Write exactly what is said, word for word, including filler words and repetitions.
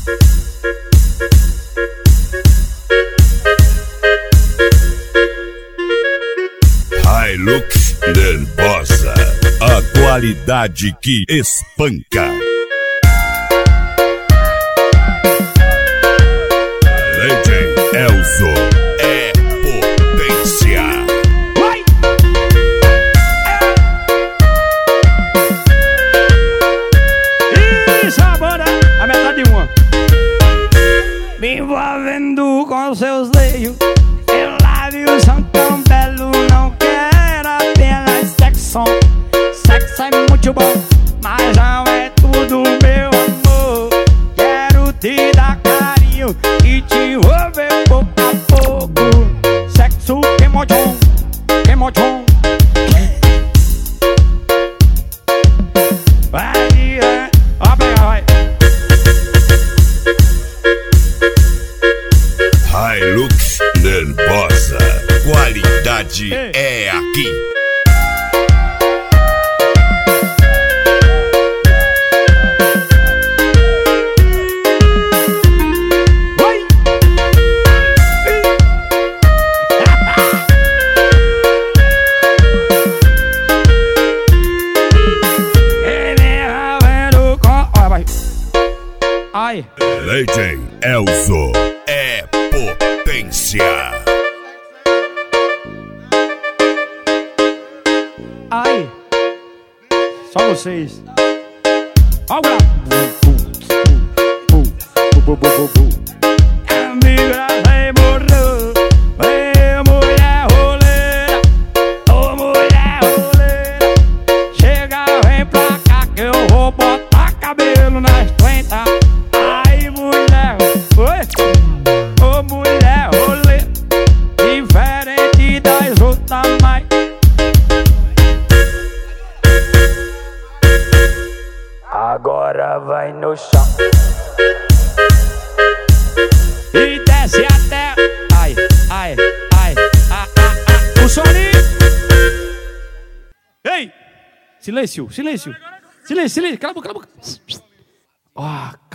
Hilux Nervosa, a qualidade que espanca. Legend Elzo é potência. Vai! E sabora a metade de uma. Me envolvendo com seus seios, eu lábios são tão belos, não quero apenas sexo. Sexo é muito bom, mas não é tudo, meu amor. Quero te dar carinho e te envolver pouco a pouco. Sexo que mojon, que mojon. Vai, é, ó, pega, vai. Hilux Nervosa, qualidade é aqui. Ai. Legend Elzo é potência. Ai. Só vocês. Ó o grau. Amiga, você morreu. Ei, mulher roleira. Ô, mulher roleira. Chega, vem pra cá que eu vou botar cabelo nas trinta. Ai, mulher. Oi. Ô, mulher roleira. Diferente das outras, mas agora vai no chão e desce até. Ai, ai, ai, ah, ah, ah. O soninho. Ei! Silêncio, silêncio. Silêncio, silêncio. Cala a boca, cala a boca. Ó.